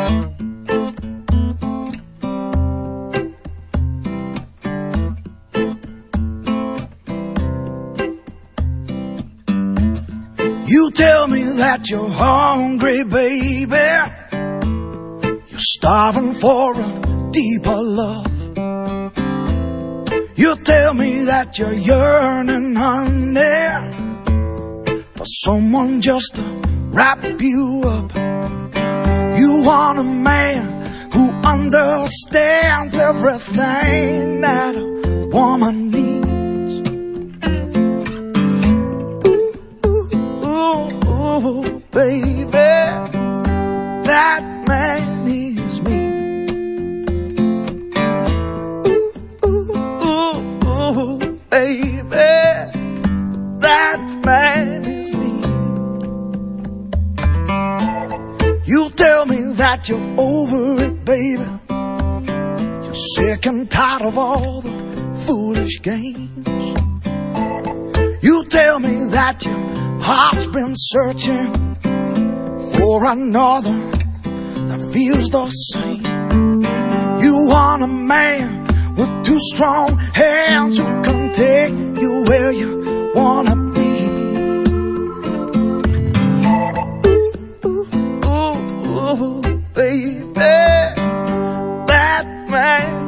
You tell me that you're hungry, baby. You're starving for a deeper love. You tell me that you're yearning, honey, for someone just to wrap you up. You want a man who understands everything that a woman needs. Ooh, baby, that man is me. Ooh, baby, that man is me. You tell me that you're over it, baby. You're sick and tired of all the foolish games. You tell me that your heart's been searching for another that feels the same. You want a man with two strong hands who can take you where you wanna be. Ooh, baby, that man